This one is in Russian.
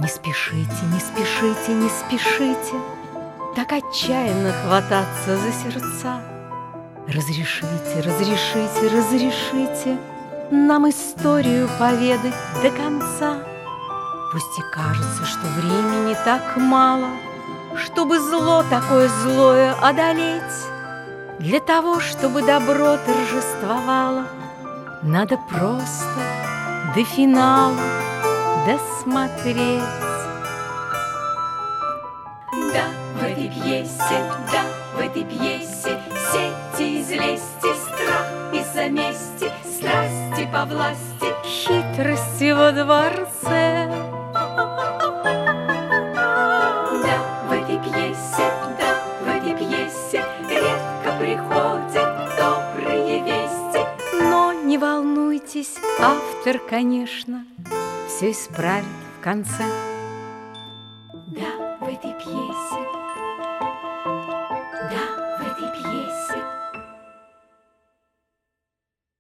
Не спешите, не спешите, не спешите так отчаянно хвататься за сердца. Разрешите, разрешите, разрешите нам историю поведать до конца. Пусть и кажется, что времени так мало, чтобы зло такое злое одолеть. Для того, чтобы добро торжествовало, надо просто до финала досмотреть. Да, в этой пьесе, да, в этой пьесе сети из лести, страх из-за мести, страсти по власти, хитрости во дворце. Да, в этой пьесе, да, в этой пьесе редко приходят добрые вести. Но не волнуйтесь, автор, конечно, все исправит в конце. Да, в этой пьесе, да, в этой пьесе